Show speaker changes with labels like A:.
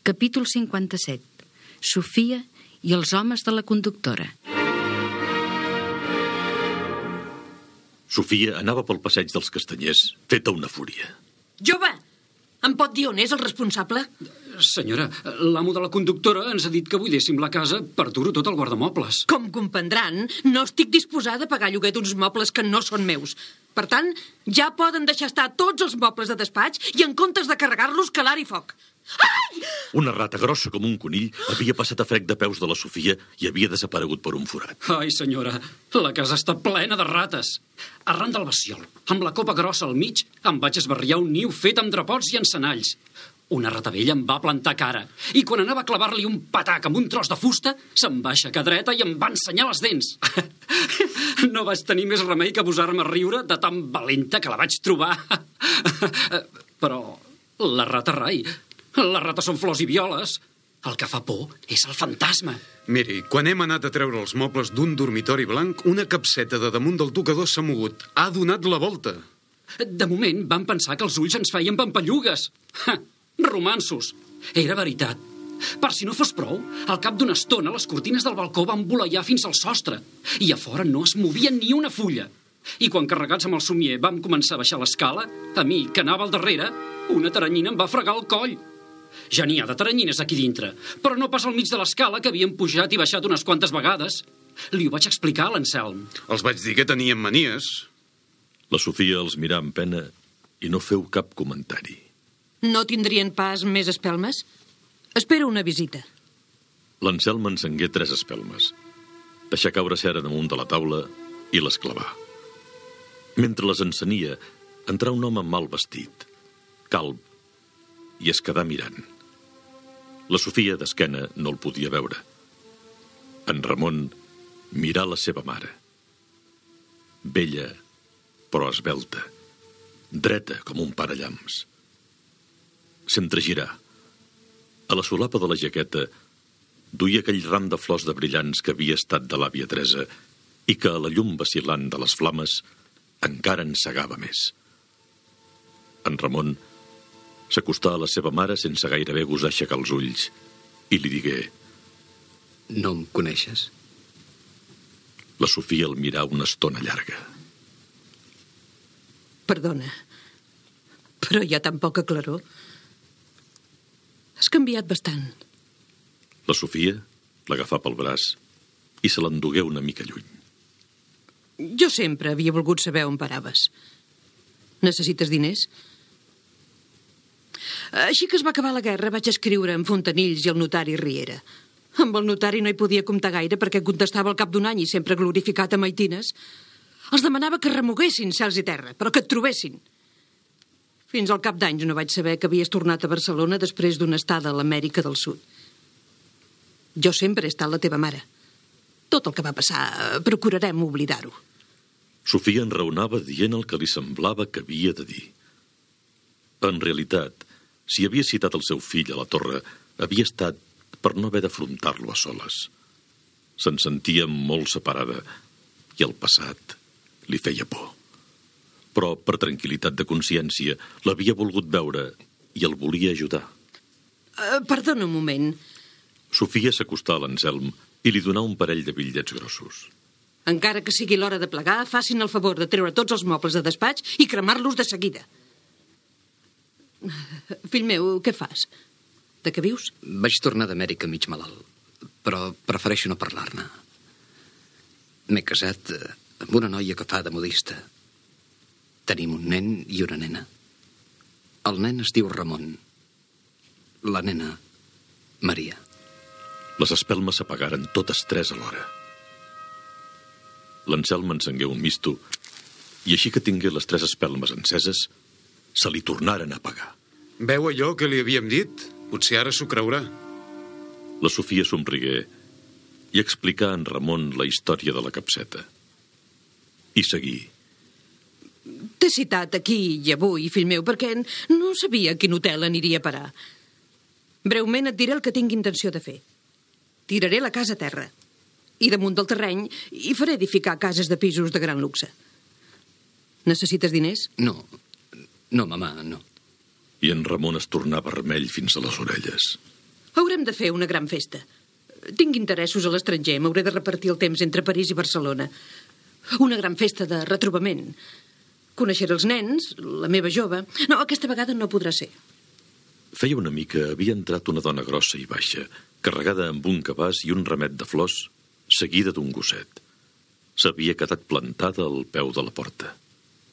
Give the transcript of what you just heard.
A: Capítol 57. Sofia i els homes de la conductora.
B: Sofia anava pel passeig dels Castanyers, feta una fúria.
C: Jove, em pot dir on és el responsable?
D: Senyora, l'amo de la conductora ens ha dit que buidéssim la casa per dur-ho tot al guardamobles.
C: Com comprendran, no estic disposada a pagar lloguer d'uns mobles que no són meus. Per tant, ja poden deixar estar tots els mobles de despatx i en comptes de carregar-los, calar i foc. Ai!
B: Una rata grossa com un conill havia passat a frec de peus de la Sofia i havia desaparegut per un forat.
D: Ai, senyora, la casa està plena de rates. Arran del bestiol, amb la copa grossa al mig, em vaig esbarriar un niu fet amb drapots i encenalls. Una rata vella em va plantar cara i quan anava a clavar-li un patac amb un tros de fusta, se'm va aixecar dreta i em va ensenyar les dents. No vaig tenir més remei que posar-me a riure de tan valenta que la vaig trobar. Però la rata rai, les rates són flors i violes. El que fa por és el fantasma.
E: Miri, quan hem anat a treure els mobles d'un dormitori blanc, una capseta de damunt del tocador s'ha mogut. Ha donat la volta.
D: De moment vam pensar que els ulls ens feien pampallugues. Romansos. Era veritat. Per si no fos prou, al cap d'una estona les cortines del balcó van voleiar fins al sostre i a fora no es movia ni una fulla. I quan carregats amb el somier vam començar a baixar l'escala, a mi, que anava al darrere, una taranyina em va fregar el coll. Ja n'hi ha de taranyines aquí dintre, però no pas al mig de l'escala, que havien pujat i baixat unes quantes vegades. Li ho vaig explicar a l'Anselm.
E: Els vaig dir que tenien manies.
B: La Sofia els mirà amb pena i no feu cap comentari.
C: No tindrien pas més espelmes? Espero una visita.
B: L'Anselm encengué 3 espelmes. Deixà caure cera damunt de la taula i les clavà. Mentre les encenia, entrà un home mal vestit, calb, i es quedà mirant. La Sofia, d'esquena, no el podia veure. En Ramon mirà la seva mare. Vella, però esvelta, dreta com un parallamps. S'entregirà. A la solapa de la jaqueta duia aquell ram de flors de brillants que havia estat de l'àvia Teresa i que a la llum vacil·lant de les flames encara encegava més. En Ramon s'acostà a la seva mare sense gairebé gosar aixecar els ulls i li digué:
F: No em coneixes?
B: La Sofia el mirà una estona llarga.
C: Perdona, però hi ha tan poca claror. Has canviat bastant.
B: La Sofia l'agafà pel braç i se l'endugué una mica lluny.
C: Jo sempre havia volgut saber on paraves. Necessites diners? Així que es va acabar la guerra, vaig escriure amb Fontanills i el notari Riera. Amb el notari no hi podia comptar gaire perquè contestava al cap d'un any i sempre glorificat a maitines. Els demanava que remoguessin cels i terra, però que et trobessin. Fins al cap d'anys no vaig saber que havies tornat a Barcelona després d'una estada a l'Amèrica del Sud. Jo sempre he estat la teva mare. Tot el que va passar procurarem oblidar-ho.
B: Sofia enraonava dient el que li semblava que havia de dir. En realitat, si havia citat el seu fill a la torre, havia estat per no haver d'afrontar-lo a soles. Se'n sentia molt separada i el passat li feia por. Però, per tranquil·litat de consciència, l'havia volgut veure i el volia ajudar.
C: Perdona un moment.
B: Sofia s'acostà a l'Anselm i li donà un parell de bitllets grossos.
C: Encara que sigui l'hora de plegar, facin el favor de treure tots els mobles de despatx i cremar-los de seguida. Fill meu, què fas? De què vius?
F: Vaig tornar d'Amèrica mig malalt, però prefereixo no parlar-ne. M'he casat amb una noia que fa de modista. Tenim un nen i una nena. El nen es diu Ramon. La nena, Maria.
B: Les espelmes s'apagaren totes 3 alhora. L'Anselm encengué un misto i així que tingué les 3 espelmes enceses, se li tornaren a apagar.
E: Veu allò que li havíem dit? Potser ara s'ho creurà.
B: La Sofia somrigué i explicà a en Ramon la història de la capseta. I seguí.
C: T'he citat aquí i avui, fill meu, perquè no sabia a quin hotel aniria a parar. Breument et diré el que tinc intenció de fer. Tiraré la casa a terra i damunt del terreny hi faré edificar cases de pisos de gran luxe. Necessites diners?
F: No, mamà, no.
B: I en Ramon es tornà vermell fins a les orelles.
C: Haurem de fer una gran festa. Tinc interessos a l'estranger, m'hauré de repartir el temps entre París i Barcelona. Una gran festa de retrobament. Coneixeré els nens, la meva jove... No, aquesta vegada no podrà ser.
B: Feia una mica havia entrat una dona grossa i baixa, carregada amb un cabàs i un ramet de flors, seguida d'un gosset. S'havia quedat plantada al peu de la porta.